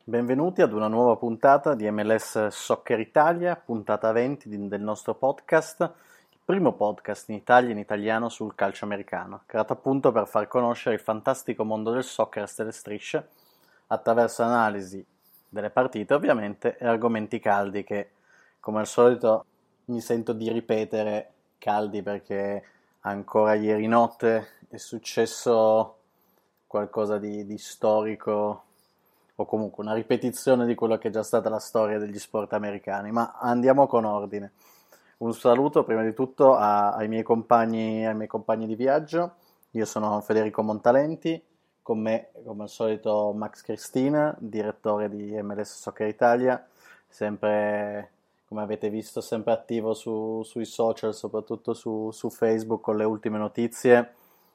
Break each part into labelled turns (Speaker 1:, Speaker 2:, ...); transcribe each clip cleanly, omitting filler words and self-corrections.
Speaker 1: Benvenuti ad una nuova puntata di MLS Soccer Italia, puntata 20 del nostro podcast, il primo podcast in Italia in italiano sul calcio americano, creato appunto per far conoscere il fantastico mondo del soccer a stelle strisce attraverso analisi delle partite ovviamente e argomenti caldi che come al solito mi sento di ripetere caldi perché ancora ieri notte è successo qualcosa di storico o comunque una ripetizione di quello che è già stata la storia degli sport americani, ma andiamo con ordine. Un saluto prima di tutto ai miei compagni di viaggio. Io sono Federico Montalenti, con me come al solito Max Cristina, direttore di MLS Soccer Italia, sempre come avete visto sempre attivo sui social, soprattutto su Facebook con le ultime notizie,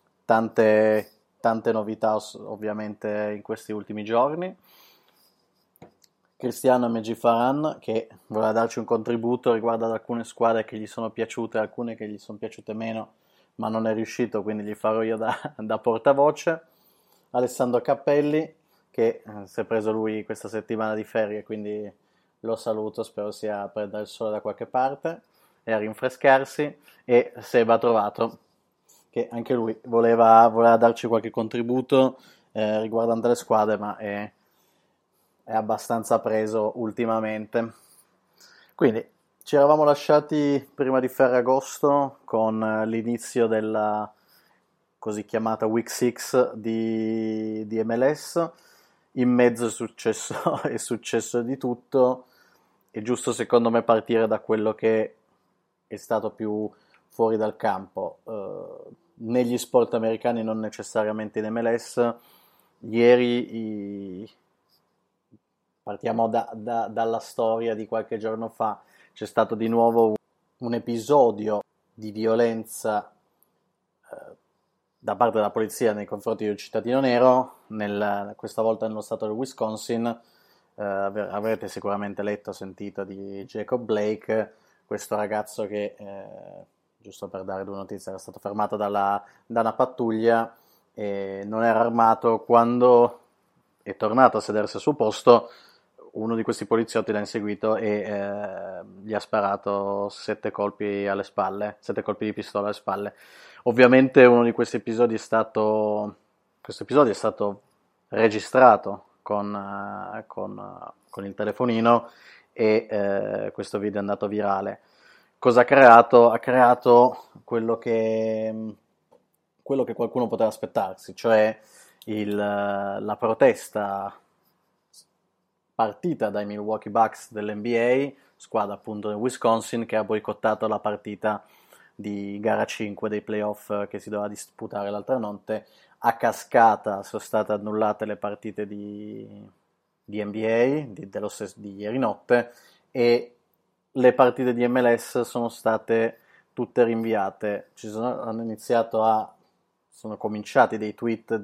Speaker 1: tante novità ovviamente in questi ultimi giorni. Cristiano MG Faran che voleva darci un contributo riguardo ad alcune squadre che gli sono piaciute, alcune che gli sono piaciute meno, ma non è riuscito, quindi gli farò io da portavoce. Alessandro Cappelli che si è preso lui questa settimana di ferie, quindi lo saluto, spero sia a prendere il sole da qualche parte e a rinfrescarsi. E Seba Trovato che anche lui voleva darci qualche contributo riguardante le squadre, ma è abbastanza preso ultimamente. Quindi ci eravamo lasciati prima di Ferragosto con l'inizio della così chiamata Week 6 di MLS. In mezzo è successo di tutto. È giusto secondo me partire da quello che è stato più fuori dal campo. Negli sport americani, non necessariamente in MLS, ieri partiamo dalla storia di qualche giorno fa. C'è stato di nuovo un episodio di violenza da parte della polizia nei confronti di un cittadino nero, questa volta nello stato del Wisconsin. Avrete sicuramente letto o sentito di Jacob Blake, questo ragazzo che, giusto per dare due notizie, era stato fermato da una pattuglia e non era armato. Quando è tornato a sedersi al suo posto, uno di questi poliziotti l'ha inseguito e gli ha sparato 7 colpi alle spalle, 7 colpi di pistola alle spalle. Ovviamente uno di questi episodi questo episodio è stato registrato con il telefonino e questo video è andato virale. Cosa ha creato? Ha creato quello che qualcuno poteva aspettarsi, cioè la protesta partita dai Milwaukee Bucks dell'NBA, squadra appunto del Wisconsin, che ha boicottato la partita di gara 5 dei playoff che si doveva disputare l'altra notte. A cascata sono state annullate le partite di NBA di ieri notte e le partite di MLS sono state tutte rinviate. Sono cominciati dei tweet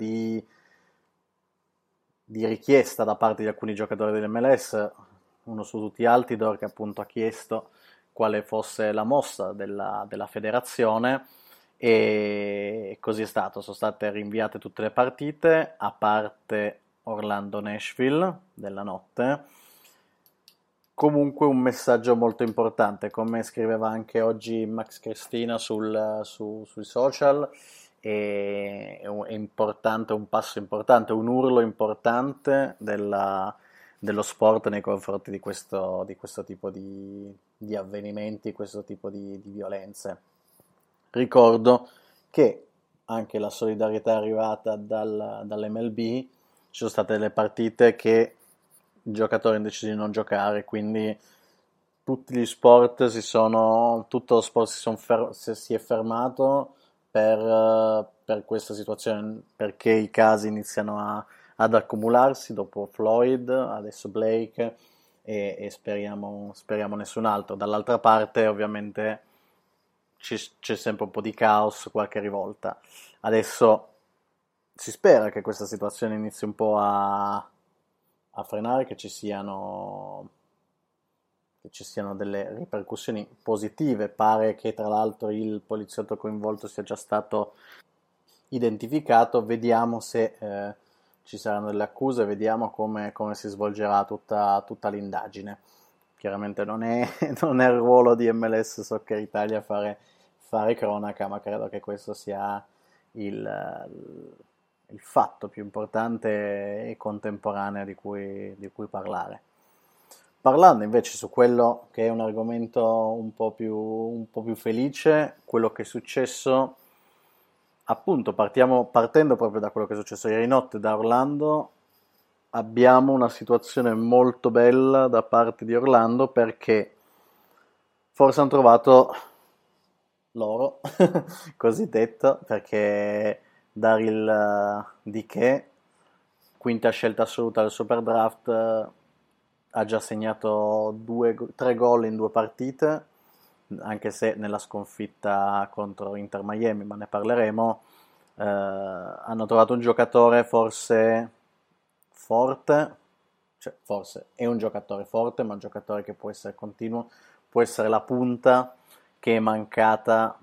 Speaker 1: di richiesta da parte di alcuni giocatori dell'MLS, uno su tutti Altidor che appunto ha chiesto quale fosse la mossa della federazione e così è stato. Sono state rinviate tutte le partite a parte Orlando-Nashville della notte. Comunque un messaggio molto importante, come scriveva anche oggi Max Cristina sui social. È importante, un passo importante, un urlo importante dello sport nei confronti di questo tipo di avvenimenti, questo tipo di violenze. Ricordo che anche la solidarietà è arrivata dall'MLB, ci sono state delle partite che i giocatori hanno deciso di non giocare, quindi tutto lo sport si è fermato per questa situazione, perché i casi iniziano ad accumularsi dopo Floyd, adesso Blake e speriamo nessun altro. Dall'altra parte ovviamente c'è sempre un po' di caos, qualche rivolta. Adesso si spera che questa situazione inizi un po' a frenare, che ci siano delle ripercussioni positive. Pare che tra l'altro il poliziotto coinvolto sia già stato identificato. Vediamo se ci saranno delle accuse, vediamo come si svolgerà tutta l'indagine. Chiaramente non è il ruolo di MLS Soccer Italia fare cronaca, ma credo che questo sia il fatto più importante e contemporaneo di cui parlare. Parlando invece su quello che è un argomento un po' più felice, quello che è successo, appunto, partendo proprio da quello che è successo ieri notte da Orlando, abbiamo una situazione molto bella da parte di Orlando perché forse hanno trovato l'oro, cosiddetto, perché Daryl Dike, quinta scelta assoluta del Super Draft, ha già segnato 3 gol in 2 partite, anche se nella sconfitta contro Inter Miami, ma ne parleremo. Hanno trovato un giocatore forse forte, cioè forse è un giocatore forte, ma un giocatore che può essere continuo, può essere la punta che è mancata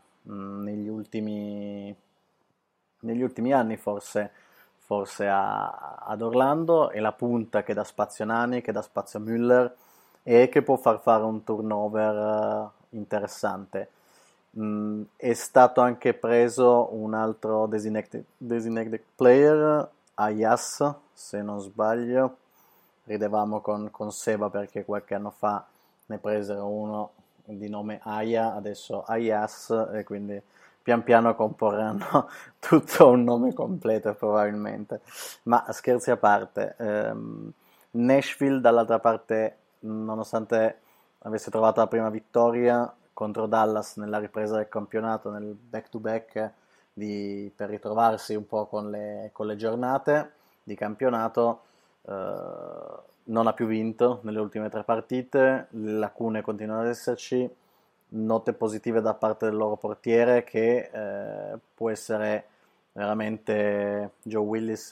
Speaker 1: negli ultimi anni, forse ad Orlando, è la punta che dà spazio a Nani, che dà spazio a Müller e che può far fare un turnover interessante. È stato anche preso un altro designated player, Ayas, se non sbaglio. Ridevamo con Seba perché qualche anno fa ne presero uno di nome Aya, adesso Ayas, e quindi pian piano comporranno tutto un nome completo probabilmente. Ma scherzi a parte, Nashville dall'altra parte, nonostante avesse trovato la prima vittoria contro Dallas nella ripresa del campionato, nel back-to-back, per ritrovarsi un po' con le giornate di campionato, non ha più vinto nelle ultime 3 partite, le lacune continuano ad esserci, note positive da parte del loro portiere che può essere veramente Joe Willis,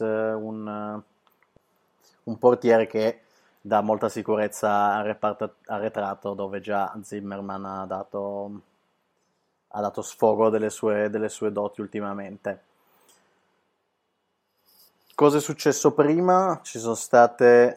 Speaker 1: un portiere che dà molta sicurezza al reparto arretrato, dove già Zimmerman ha dato sfogo delle sue doti ultimamente. Cosa è successo prima? Ci sono stati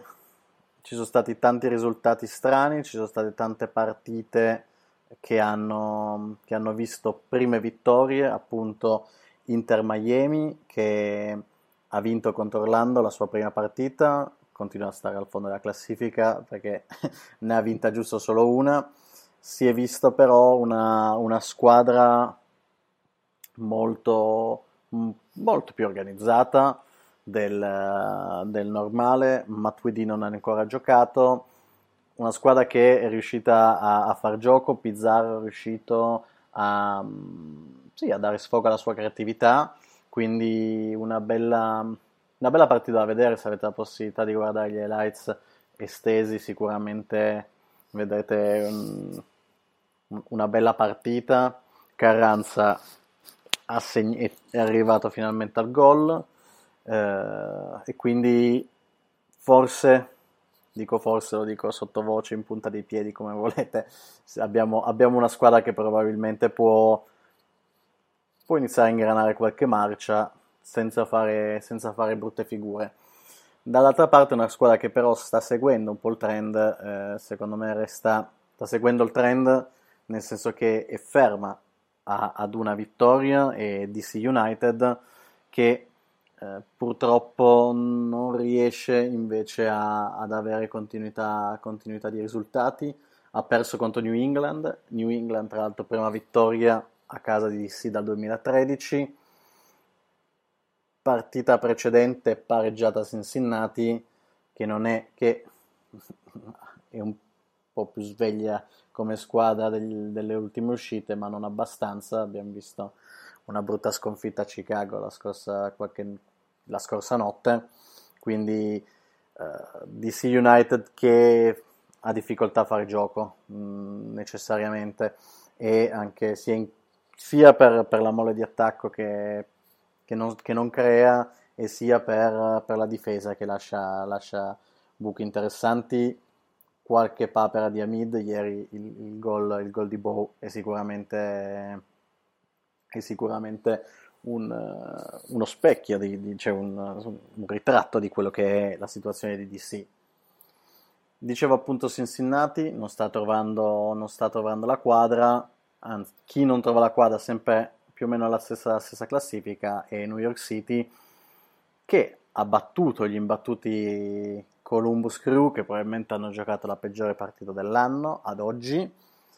Speaker 1: tanti risultati strani, ci sono state tante partite che hanno visto prime vittorie, appunto Inter Miami che ha vinto contro Orlando la sua prima partita, continua a stare al fondo della classifica perché ne ha vinta giusto solo una. Si è visto però una squadra molto, molto più organizzata del normale. Matuidi non ha ancora giocato, una squadra che è riuscita a far gioco. Pizarro è riuscito sì, a dare sfogo alla sua creatività, quindi una bella partita da vedere. Se avete la possibilità di guardare gli highlights estesi, sicuramente vedrete una bella partita. Carranza è arrivato finalmente al gol, e quindi forse, dico forse, lo dico sottovoce, in punta dei piedi, come volete, abbiamo una squadra che probabilmente può iniziare a ingranare qualche marcia senza fare brutte figure. Dall'altra parte una squadra che però sta seguendo un po' il trend, secondo me sta seguendo il trend, nel senso che è ferma ad una vittoria, e DC United che purtroppo non riesce invece ad avere continuità di risultati. Ha perso contro New England, tra l'altro prima vittoria a casa di DC dal 2013, partita precedente pareggiata a Cincinnati, che non è che è un po' più sveglia come squadra delle ultime uscite, ma non abbastanza. Abbiamo visto una brutta sconfitta a Chicago la scorsa notte, quindi DC United che ha difficoltà a fare gioco necessariamente, e anche sia per la mole di attacco che non crea, e sia per la difesa che lascia buchi interessanti. Qualche papera di Hamid ieri. Il gol di Bow è sicuramente uno specchio, cioè un ritratto di quello che è la situazione di DC. Dicevo appunto Cincinnati non sta trovando la quadra, anzi, chi non trova la quadra sempre più o meno alla stessa classifica è New York City, che ha battuto gli imbattuti Columbus Crew, che probabilmente hanno giocato la peggiore partita dell'anno ad oggi,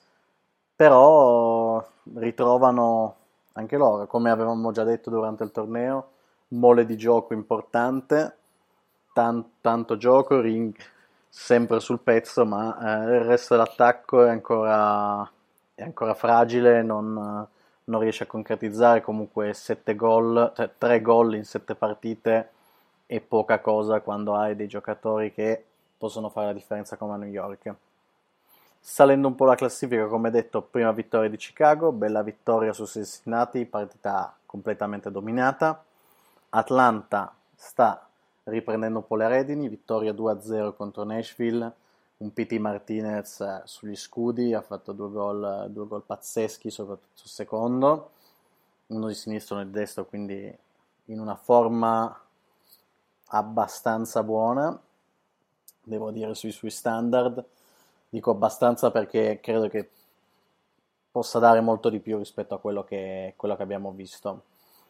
Speaker 1: però ritrovano anche loro, come avevamo già detto durante il torneo, mole di gioco importante, tanto gioco, ring sempre sul pezzo, ma il resto dell'attacco è ancora fragile, non riesce a concretizzare. Comunque 7 gol, cioè 3 gol in 7 partite è poca cosa quando hai dei giocatori che possono fare la differenza come a New York. Salendo un po' la classifica, come detto, prima vittoria di Chicago, bella vittoria su Cincinnati, partita completamente dominata. Atlanta sta riprendendo un po' le redini, vittoria 2-0 contro Nashville, un PT Martinez sugli scudi, ha fatto due gol pazzeschi, soprattutto sul secondo, uno di sinistro e uno di destro, quindi in una forma abbastanza buona, devo dire sui suoi standard. Dico abbastanza perché credo che possa dare molto di più rispetto a quello che abbiamo visto.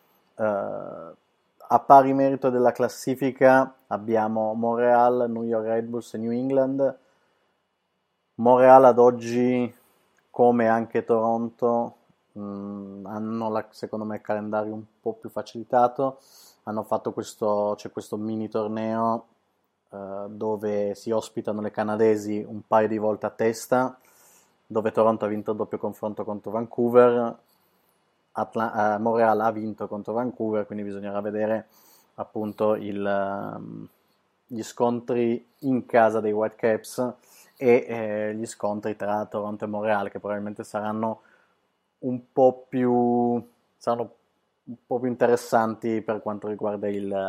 Speaker 1: A pari merito della classifica abbiamo Montreal, New York Red Bulls e New England. Montreal ad oggi, come anche Toronto, hanno secondo me il calendario un po' più facilitato. Hanno fatto c'è questo mini torneo dove si ospitano le canadesi un paio di volte a testa, dove Toronto ha vinto il doppio confronto contro Vancouver, Montreal ha vinto contro Vancouver, quindi bisognerà vedere appunto gli scontri in casa dei Whitecaps e gli scontri tra Toronto e Montreal, che probabilmente saranno saranno un po' più interessanti per quanto riguarda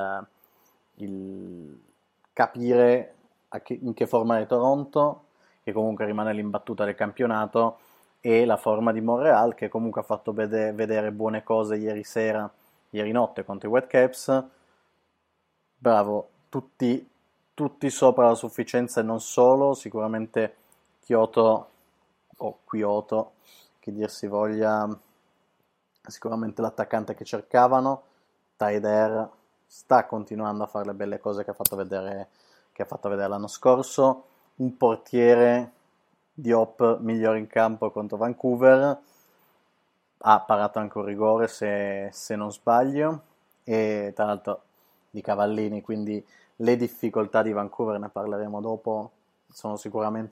Speaker 1: il capire in che forma è Toronto, che comunque rimane l'imbattuta del campionato, e la forma di Montreal, che comunque ha fatto vedere buone cose ieri notte contro i Whitecaps. Bravo, tutti sopra la sufficienza e non solo, sicuramente Kyoto o Kyoto, che dir si voglia, sicuramente l'attaccante che cercavano. Taider sta continuando a fare le belle cose che ha fatto vedere l'anno scorso. Un portiere, Diop, migliore in campo contro Vancouver, ha parato anche un rigore se non sbaglio, e tra l'altro di Cavallini, quindi le difficoltà di Vancouver, ne parleremo dopo, sono sicuramente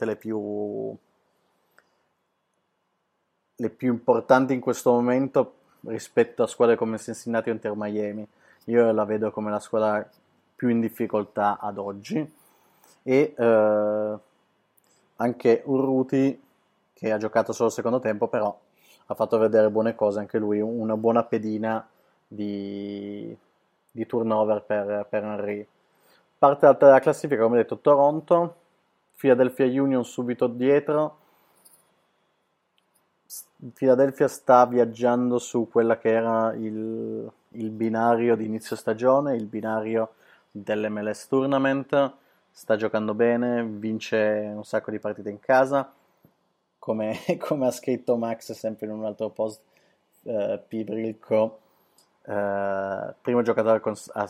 Speaker 1: le più importanti in questo momento rispetto a squadre come Cincinnati o Inter Miami. Io la vedo come la squadra più in difficoltà ad oggi. E anche Urruti, che ha giocato solo il secondo tempo, però ha fatto vedere buone cose anche lui, una buona pedina di turnover per Henry. Parte alta della classifica, come detto, Toronto, Philadelphia Union subito dietro. Philadelphia sta viaggiando su quella che era il binario di inizio stagione, il binario dell'MLS Tournament, sta giocando bene, vince un sacco di partite in casa, come, come ha scritto Max sempre in un altro post, P. Brilco, primo giocatore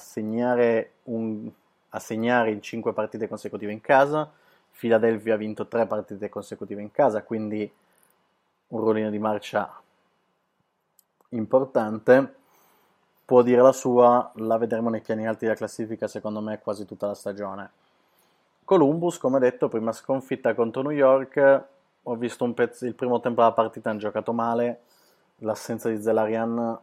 Speaker 1: a segnare in 5 partite consecutive in casa. Philadelphia ha vinto 3 partite consecutive in casa, quindi un ruolino di marcia importante. Può dire la sua, la vedremo nei piani alti della classifica secondo me quasi tutta la stagione. Columbus, come detto, prima sconfitta contro New York. Ho visto il primo tempo della partita, hanno giocato male, l'assenza di Zelarian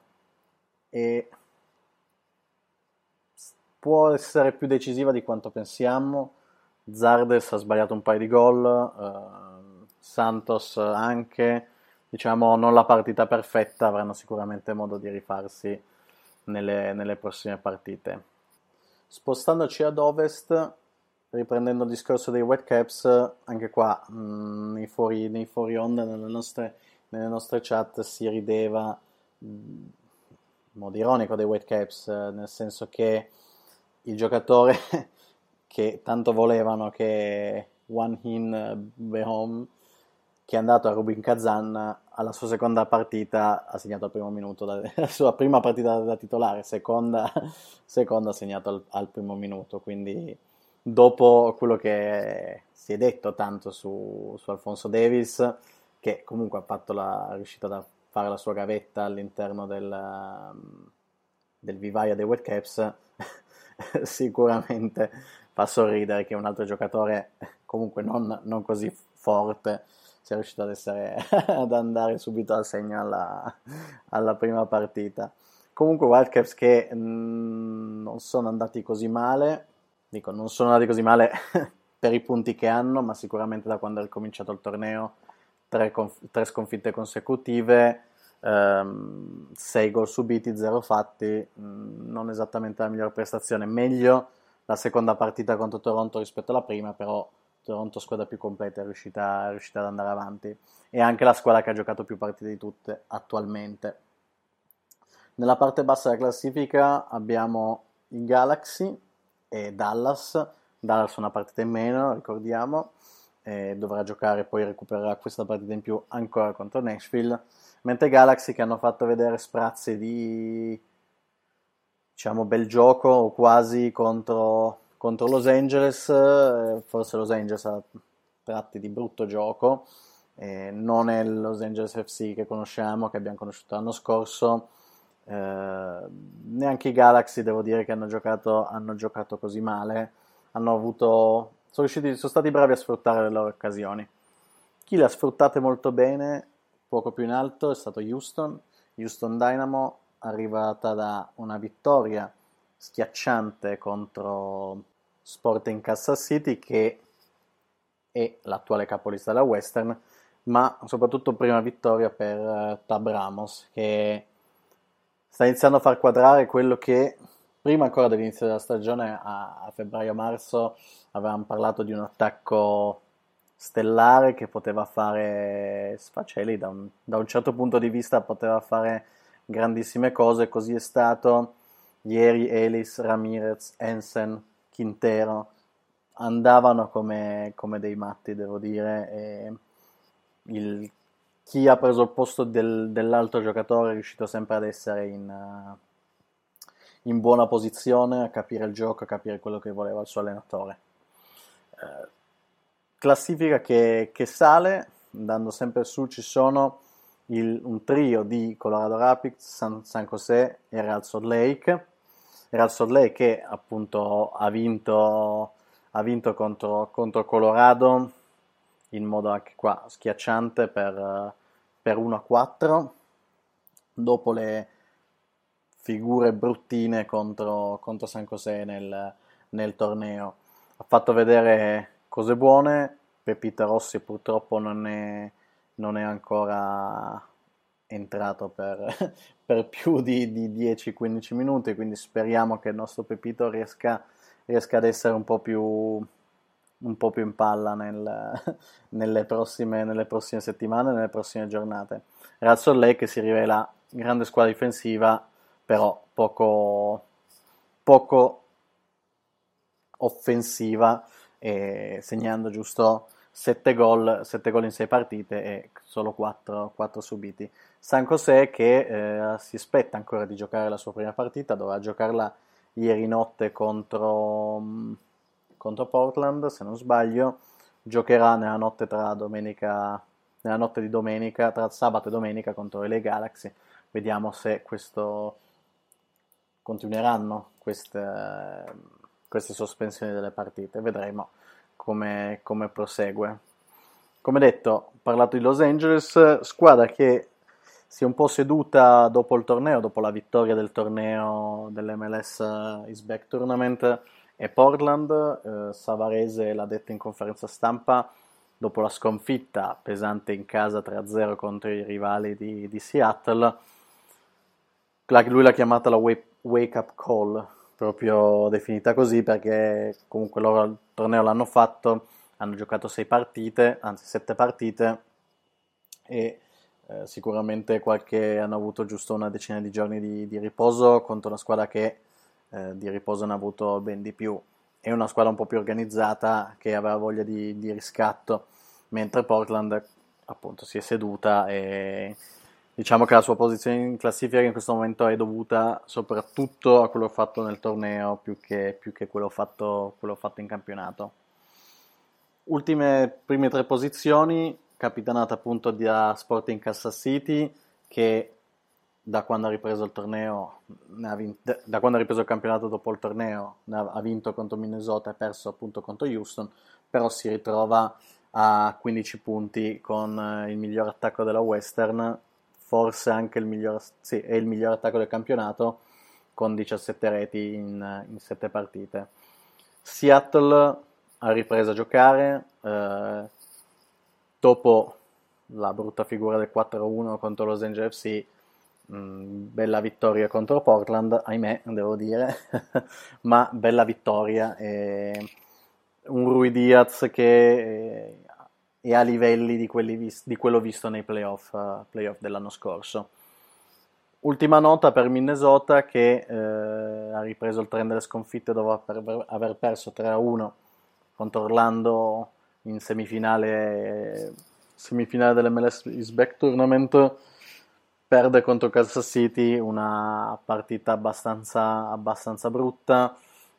Speaker 1: può essere più decisiva di quanto pensiamo. Zardes ha sbagliato un paio di gol, Santos anche, diciamo non la partita perfetta, avranno sicuramente modo di rifarsi nelle prossime partite. Spostandoci ad ovest, riprendendo il discorso dei Whitecaps, anche qua nei fuori onda, nelle nostre chat si rideva modo ironico dei Whitecaps, nel senso che il giocatore che tanto volevano, che One Hin Behom, che è andato a Rubin Kazan, alla sua seconda partita ha segnato al primo minuto, la sua prima partita da titolare, seconda ha segnato al primo minuto, quindi dopo quello che si è detto tanto su Alphonso Davies, che comunque è riuscito a fare la sua gavetta all'interno del vivaio dei Whitecaps, sicuramente fa sorridere che un altro giocatore comunque non così forte sia riuscito ad andare subito al segno alla prima partita. Comunque Whitecaps che non sono andati così male, dico non sono andati così male per i punti che hanno, ma sicuramente da quando è cominciato il torneo tre sconfitte consecutive, 6 gol subiti, 0 fatti, non esattamente la migliore prestazione, meglio la seconda partita contro Toronto rispetto alla prima, però Toronto squadra più completa è riuscita ad andare avanti, e anche la squadra che ha giocato più partite di tutte attualmente. Nella parte bassa della classifica abbiamo i Galaxy e Dallas una partita in meno, ricordiamo, dovrà giocare, poi recupererà questa partita in più ancora contro Nashville, mentre Galaxy che hanno fatto vedere sprazzi di, diciamo, bel gioco o quasi contro Los Angeles, forse Los Angeles ha tratti di brutto gioco, non è il Los Angeles FC che conosciamo, che abbiamo conosciuto l'anno scorso, neanche i Galaxy devo dire che hanno giocato così male, sono stati bravi a sfruttare le loro occasioni. Chi le ha sfruttate molto bene, poco più in alto, è stato Houston Dynamo, arrivata da una vittoria schiacciante contro Sporting Kansas City, che è l'attuale capolista della Western, ma soprattutto prima vittoria per Tab Ramos, che sta iniziando a far quadrare quello che prima ancora dell'inizio della stagione, a febbraio-marzo, avevamo parlato di un attacco stellare che poteva fare sfaceli, da un certo punto di vista poteva fare grandissime cose, così è stato. Ieri Ellis, Ramirez, Hansen, Quintero andavano come dei matti, devo dire, e chi ha preso il posto dell'altro giocatore è riuscito sempre ad essere in buona posizione, a capire il gioco, a capire quello che voleva il suo allenatore. Classifica che sale, andando sempre su, ci sono un trio di Colorado Rapids, San José e Real Salt Lake. Real Salt Lake che appunto ha vinto contro Colorado in modo anche qua schiacciante per 1-4, dopo le figure bruttine contro San José nel torneo. Ha fatto vedere cose buone. Pepita Rossi purtroppo non è ancora entrato per più di 10-15 minuti, quindi speriamo che il nostro Pepito riesca ad essere un po' più in palla nelle prossime settimane, nelle prossime giornate. Real Salt Lake che si rivela grande squadra difensiva, però poco offensiva, segnando giusto 7 gol in 6 partite e solo 4 subiti. San José che si aspetta ancora di giocare la sua prima partita, dovrà giocarla ieri notte contro Portland, se non sbaglio. Giocherà nella notte di domenica, tra sabato e domenica, contro le Galaxy. Vediamo se continueranno queste sospensioni delle partite, vedremo come prosegue. Come detto, ho parlato di Los Angeles, squadra che si è un po' seduta dopo il torneo, dopo la vittoria del torneo dell'MLS Is Back Tournament, e Portland. Savarese l'ha detto in conferenza stampa dopo la sconfitta pesante in casa 3-0 contro i rivali di Seattle. Lui l'ha chiamata la wake up call, proprio definita così, perché comunque loro il torneo l'hanno fatto, hanno giocato 7 partite, e Sicuramente hanno avuto giusto una decina di giorni di riposo contro una squadra che di riposo ne ha avuto ben di più. È una squadra un po' più organizzata che aveva voglia di riscatto, mentre Portland appunto si è seduta e diciamo che la sua posizione in classifica in questo momento è dovuta soprattutto a quello fatto nel torneo più che quello fatto in campionato. Prime tre posizioni, capitanata appunto da Sporting Kansas City, che da quando ha ripreso il torneo, da quando ha ripreso il campionato dopo il torneo, ha vinto contro Minnesota e perso appunto contro Houston, però si ritrova a 15 punti con il miglior attacco della Western, forse anche sì, è il miglior attacco del campionato, con 17 reti in 7 partite. Seattle ha ripreso a giocare dopo la brutta figura del 4-1 contro Los Angeles FC. Bella vittoria contro Portland, ahimè, devo dire, ma bella vittoria. Un Rui Diaz che è a livelli di quello visto nei playoff dell'anno scorso. Ultima nota per Minnesota che ha ripreso il trend delle sconfitte dopo aver perso 3-1 contro Orlando in semifinale dell'MLS East Back Tournament. Perde contro Kansas City, una partita abbastanza brutta,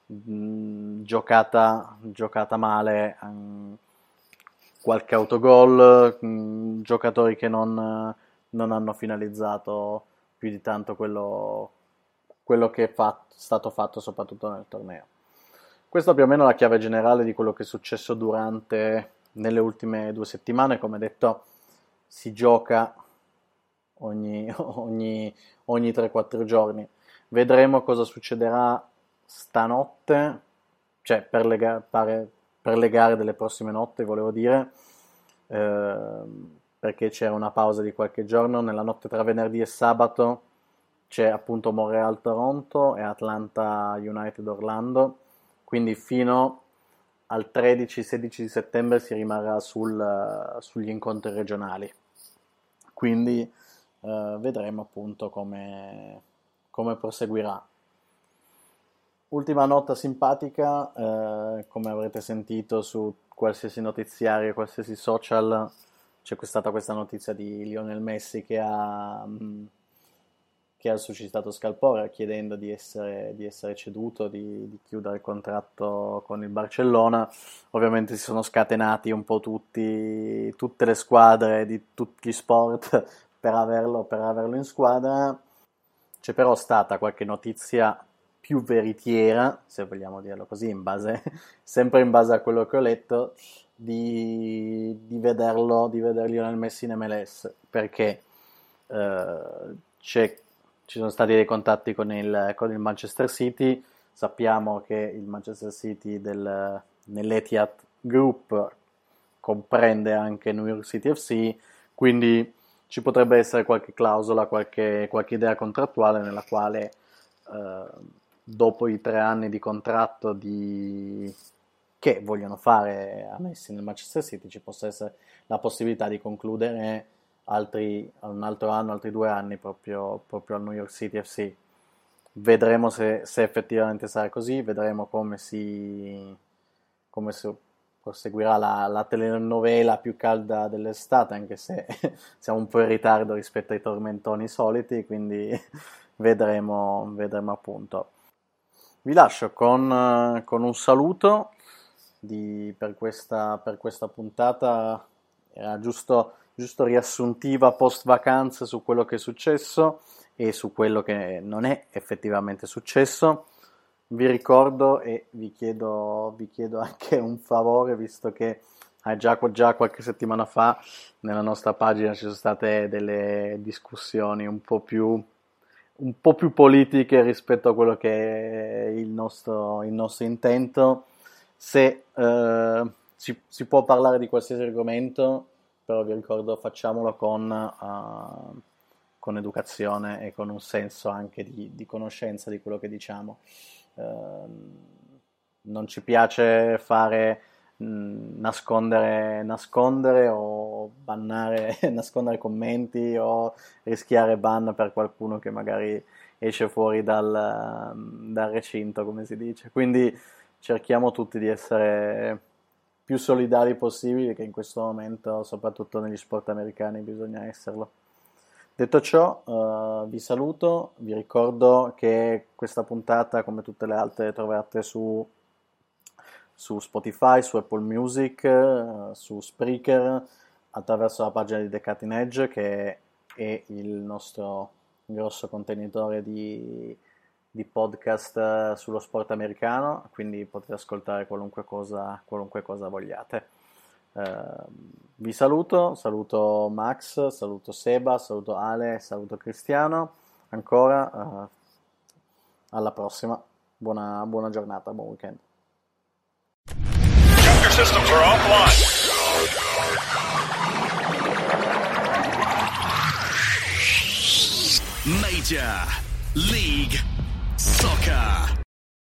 Speaker 1: giocata male, qualche autogol, giocatori che non hanno finalizzato più di tanto quello che è stato fatto soprattutto nel torneo. Questa è più o meno la chiave generale di quello che è successo nelle ultime 2 settimane. Come detto, si gioca ogni 3-4 giorni. Vedremo cosa succederà stanotte, cioè per le gare delle prossime notti, volevo dire, perché c'era una pausa di qualche giorno. Nella notte tra venerdì e sabato c'è appunto Montreal-Toronto e Atlanta-United-Orlando, quindi fino al 13-16 di settembre si rimarrà sugli incontri regionali. Quindi vedremo appunto come proseguirà. Ultima nota simpatica, come avrete sentito su qualsiasi notiziario, qualsiasi social, c'è stata questa notizia di Lionel Messi che ha suscitato scalpore chiedendo di essere ceduto, di chiudere il contratto con il Barcellona. Ovviamente si sono scatenati un po' tutte le squadre di tutti gli sport per averlo in squadra. C'è però stata qualche notizia più veritiera, se vogliamo dirlo così, sempre in base a quello che ho letto, di vederlo, di vedere Lionel Messi in MLS, perché eh, ci sono stati dei contatti con il Manchester City. Sappiamo che il Manchester City nell'Etihad Group comprende anche New York City FC, quindi ci potrebbe essere qualche clausola, qualche idea contrattuale nella quale eh, dopo i 3 anni di contratto che vogliono fare a Messi nel Manchester City ci possa essere la possibilità di concludere un altro anno, altri 2 anni proprio al New York City FC. Vedremo se effettivamente sarà così, vedremo come si proseguirà la telenovela più calda dell'estate, anche se siamo un po' in ritardo rispetto ai tormentoni soliti, quindi vedremo appunto. Vi lascio con un saluto per questa puntata. Era giusto riassuntiva post vacanze su quello che è successo e su quello che non è effettivamente successo. Vi ricordo e vi chiedo anche un favore, visto che già qualche settimana fa nella nostra pagina ci sono state delle discussioni un po' più politiche rispetto a quello che è il nostro intento. Se si può parlare di qualsiasi argomento, però vi ricordo facciamolo con educazione e con un senso anche di conoscenza di quello che diciamo. Non ci piace fare nascondere o bannare, nascondere commenti o rischiare ban per qualcuno che magari esce fuori dal recinto, come si dice. Quindi cerchiamo tutti di essere più solidali possibili, che in questo momento, soprattutto negli sport americani, bisogna esserlo. Detto ciò, vi saluto, vi ricordo che questa puntata, come tutte le altre, trovate su Spotify, su Apple Music, su Spreaker, attraverso la pagina di The Cutting Edge, che è il nostro grosso contenitore di podcast sullo sport americano, quindi potete ascoltare qualunque cosa vogliate. Vi saluto Max, saluto Seba, saluto Ale, saluto Cristiano, ancora alla prossima, buona giornata, buon weekend.
Speaker 2: Your systems are offline. Major League Soccer.